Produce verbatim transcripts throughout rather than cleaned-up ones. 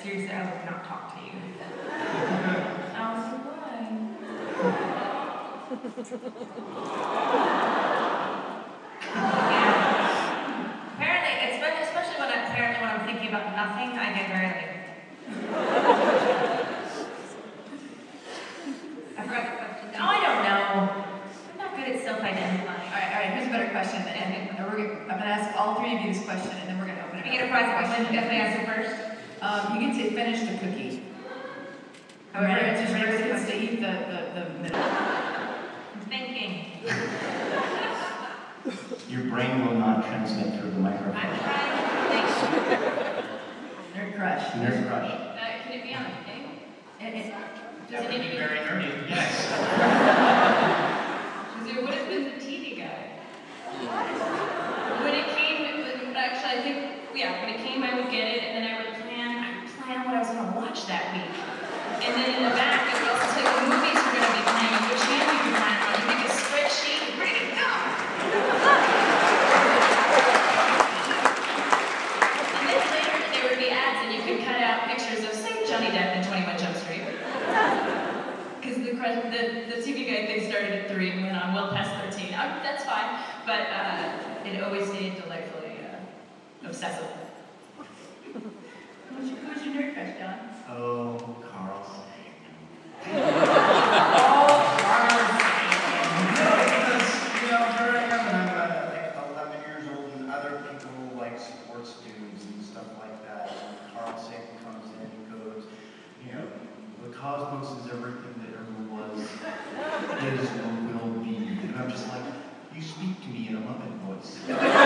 seriously, I would not talk to you. Allison, why? Yeah. Apparently, it's been, especially when I, apparently when I'm thinking about nothing, I get very like. I forgot the question. No, I don't know. I'm not good at self-identifying. All right, all right. Here's a better question, and, and we're gonna, I'm gonna ask all three of you this question, and then we're gonna open it We up. get a prize question. If they answer first. Um, you get to finish the cookie. Whoever Ready? answers Ready? first gets to eat the, the, the middle. I'm thinking. Your brain will not transmit through the microphone. I'm trying to think. Nerd crush. Nerd crush. Uh, can it be on a thing? It, it, Does it need to be? very nerdy. Yes. Because it would have been the T V guy. When it came, actually, I think, yeah, when it came, I would get it, and then I would plan, I would plan what I was going to watch that week. And then in the back, it would also say what movies were going to be playing, and which channel you could find on. You make a spreadsheet, ready to go. And then later, there would be ads, and you could cut out pictures of, say, Johnny Depp in twenty-one Jump Street. Because the, the, the T V guide thing started at three and went on well past thirteen. Uh, that's fine, but uh, it always stayed delightfully uh, obsessive. who's, your, who's your nerd crush, John? Oh, Carl Sagan. Oh, Carl No, because, you know, here I am, and I'm uh, like eleven years old, and other people like sports dudes and stuff like that. And Carl Sagan comes in and goes, you know, the cosmos is everything that ever was, is, or will be. And I'm just like, you speak to me in a Muppet voice.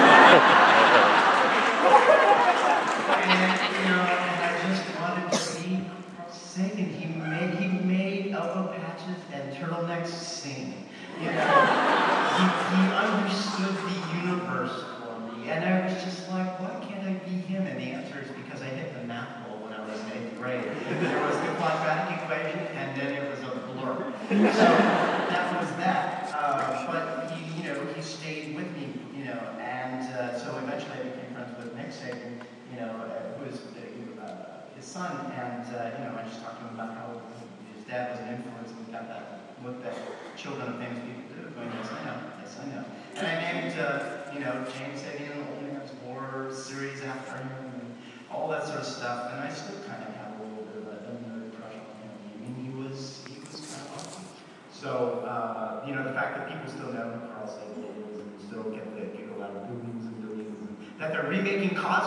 And, you know, and I just wanted to be Carl Sagan. He made, he made elbow patches and turtlenecks sing. You know, he, he understood the universe for me. And I was just like, why can't I be him? And the answer is because I hit the math goal when I was in eighth grade. There was the quadratic equation, and then it was a blur. So that was that. Uh, but he, you know, he stayed with me, you know, and uh, so eventually I became friends with Nick Sagan, you know, uh, who is uh, his son, and uh, you know, I just talked to him about how his dad was an influence, and we got that look that children of famous people do. Going, yes, I know, yes, I know. And I named, uh, you know, James Sagan, Old Man's War series after him, and all that sort of stuff. And I still kind of have a little bit of a nerd crush on him. I mean, he was, he was kind of awesome. So, uh, you know, the fact that people still know who Carl Sagan is and still get the giggle out of billions and billions, and that they're remaking Cosmo.